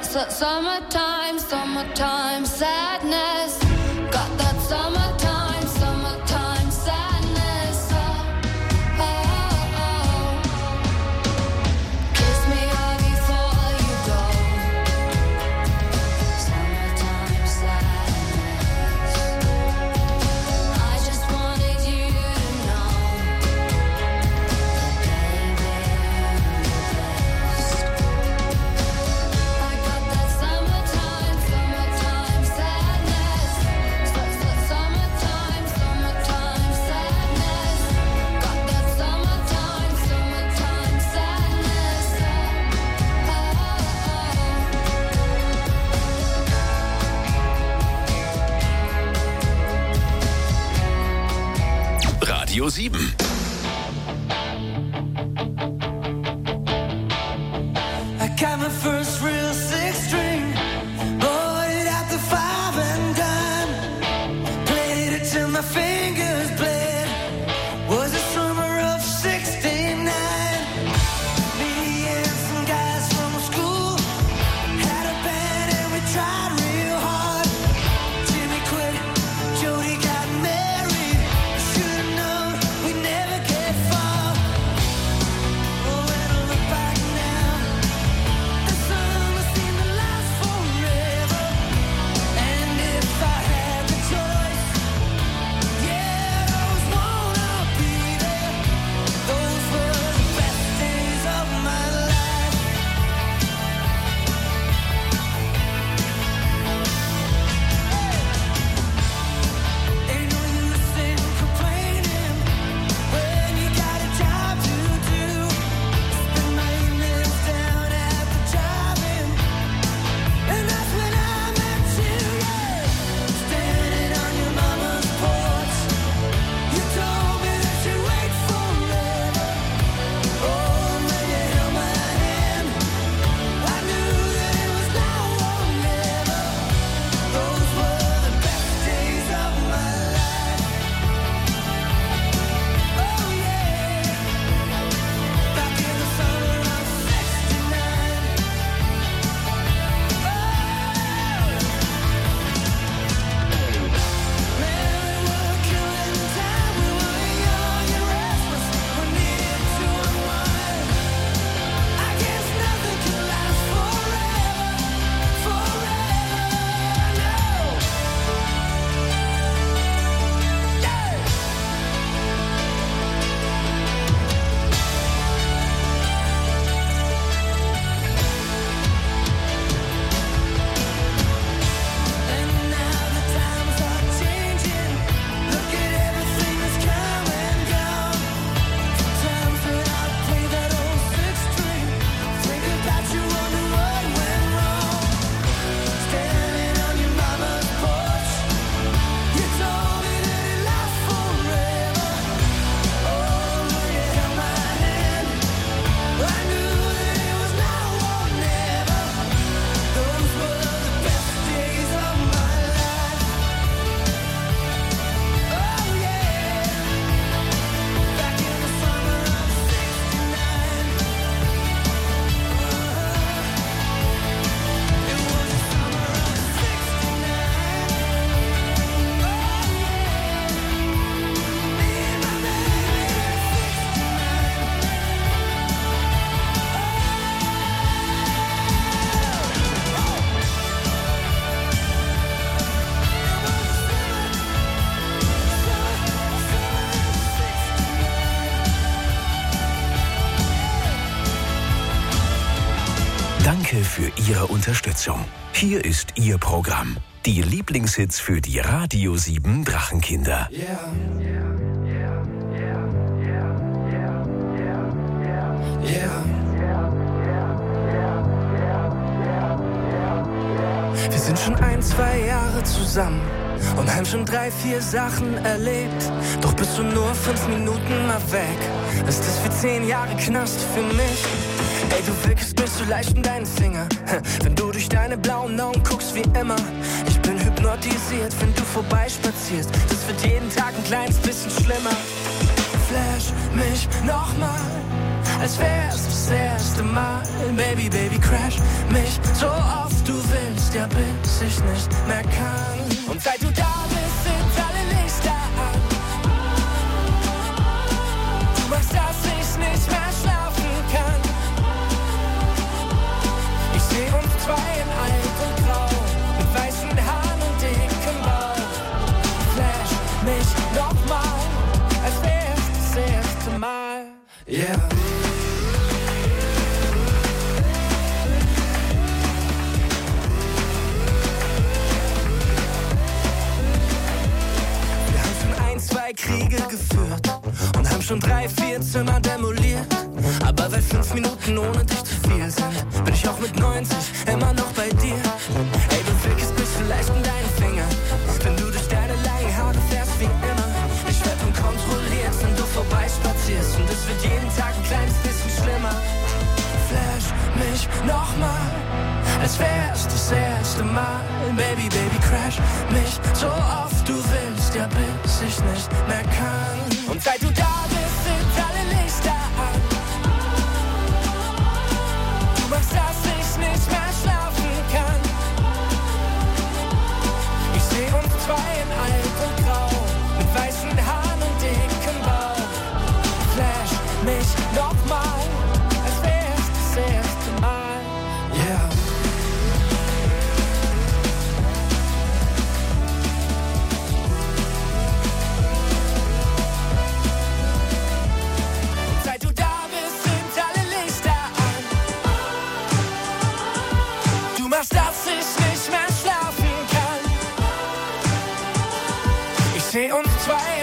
Summertime, summertime sadness. Got that summertime, summertime sadness. Oh, oh, oh. Kiss me hard before you go. Summertime sadness. I just wanted you to know that baby I'm the best. I got that summertime, summertime sadness. Summertime, summertime sadness. Got that summertime, summertime sadness. Radio 7. I got my first real six string, bought it at the five and dime, played it till my fingers bled. Was the summer of '69. Me and some guys from school had a band and we tried real hard. Jimmy quit, Jody got married. Should've known we never get far. Oh, when I look back now, the summer seemed to last forever. And if I had the choice, yeah, those wanna be there. Those were the best days of my life. Ain't no use in complaining when you got a job to do. Spend my evenings down at the drive-in, and that's when I met you, yeah. Standing on your mama's porch, you told me that you'd wait forever. Oh, when you held my hand, I knew that it was now or never. Those were the best days of my life. Oh yeah, back in the summer of '69. Man, we were killing time. We were young and restless. We needed to unwind. I guess nothing can last forever, forever. No. Yeah. And now the times are changing. Look at everything that's come and gone. Sometimes when I play that old six string, think about you, wonder what went wrong. Standing on your mama's porch, you told me that it lasts forever. Oh, when you held my hand, I knew that it was now or never. Those were the best days of my life. Oh yeah, back in the summer of '69. It was the summer of '69. Oh yeah, me and my baby Danke für Ihre Unterstützung. Hier ist Ihr Programm. Die Lieblingshits für die Radio 7 Drachenkinder. Yeah. Wir sind schon 1-2 Jahre zusammen und haben schon 3-4 Sachen erlebt. Doch bist du nur 5 Minuten mal weg, ist das wie 10 Jahre Knast für mich. Ey, du wirkst mir so leicht um deine Finger, wenn du durch deine blauen Augen guckst wie immer. Ich bin hypnotisiert, wenn du vorbeispazierst. Das wird jeden Tag ein kleines bisschen schlimmer. Flash mich nochmal, als wär's das erste Mal. Baby, Baby, crash mich so oft du willst, ja bis ich nicht mehr kann. Und seit du da bist, sind alle Lichter an. Du machst, dass ich nicht mehr schlafen kann. Ich seh uns zwei in alt und grau, mit weißen Haaren und dickem Bauch. Flash mich nochmal, als wär's das erste Mal. Yeah. Wir haben schon 1, 2 Kriege geführt und haben schon 3, 4 Zimmer demoliert. Aber weil 5 Minuten ohne dich zu viel sind, bin ich auch mit 90 immer noch bei dir. Ey, du wickelst mich vielleicht in deinen Finger, wenn du durch deine langen Haare fährst wie immer. Ich werd unkontrolliert, wenn du vorbeispazierst, und es wird jeden Tag ein kleines bisschen schlimmer. Flash mich nochmal, als wär's das erste Mal. Baby, Baby, crash mich so oft du willst, ja bis ich nicht mehr kann. Und seit du da bist, sind alle Lichter an. Du machst, dass ich nicht mehr schlafen kann. Ich seh uns zwei in alt und grau, mit weißen Haaren und dickem Bauch. Flash mich nochmal, als wär's das erste Mal. Yeah. Und seit du da bist, sind alle Lichter an. Du machst, dass ich nicht mehr schlafen kann. Ich seh uns zwei